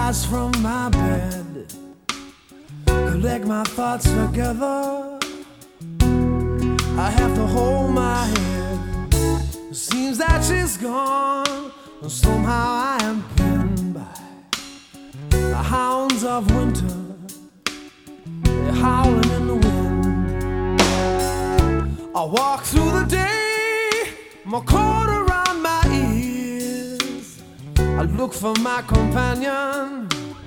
rise from my bed, collect my thoughts together. I have to hold my head. It seems that she's gone, and somehow I am pinned by the hounds of winter. They're howling in the wind. I walk through the day, my coat around my ears. I look for my companion,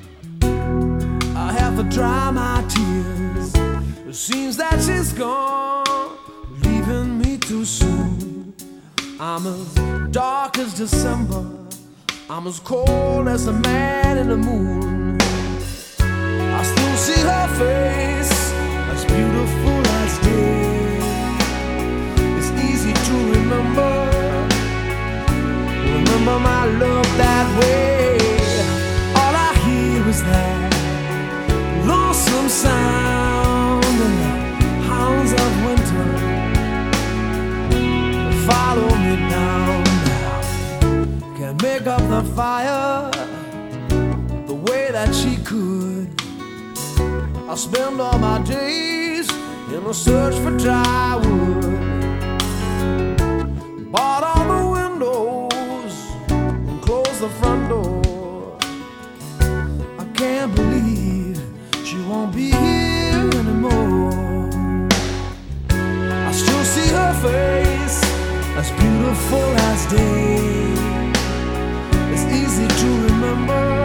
I have to dry my tears. It seems that she's gone, leaving me too soon. I'm as dark as December, I'm as cold as the man in the moon. I still see her face, as beautiful as day. It's easy to remember my love that way. All I hear is that lonesome sound, and the hounds of winter follow me down now. Can't make up the fire the way that she could. I spend all my days in a search for dry wood. Bought all the windows and closed the front door. I can't believe she won't be here anymore. I still see her face, as beautiful as day. It's easy to remember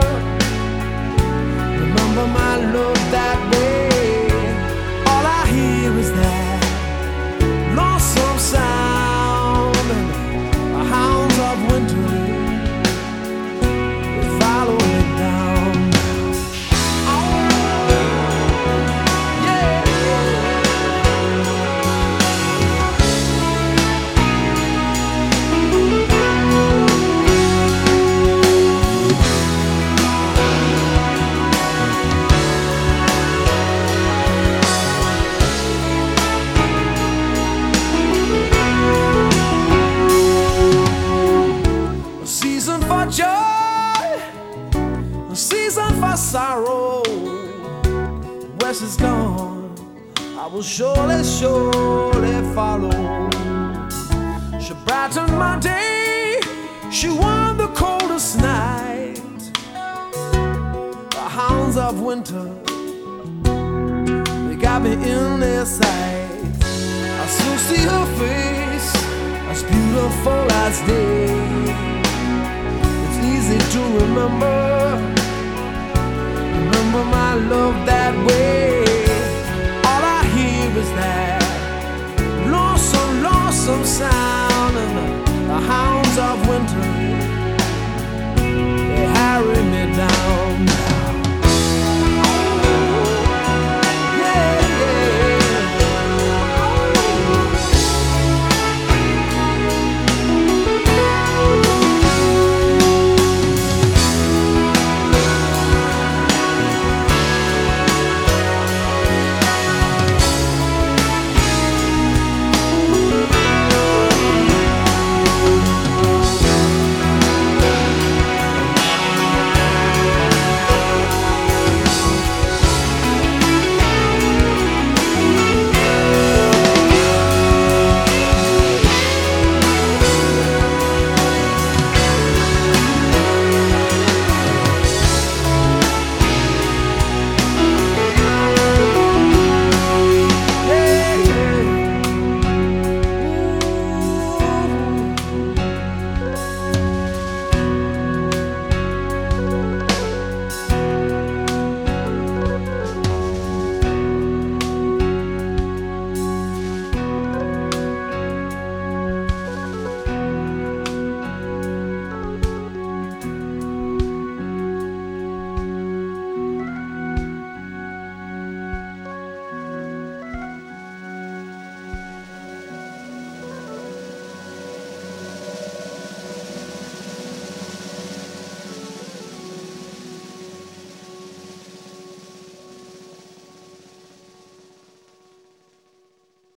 my love that way. All I hear is that lonesome sound, and the hounds of winter, they follow me down. Sorrow, where she's gone, I will surely, surely follow. She brightened my day, she won the coldest night. The hounds of winter, they got me in their sight. I still see her face, as beautiful as day. It's easy to remember my love that way. All I hear is that lonesome, lonesome sound, and the hounds of winter.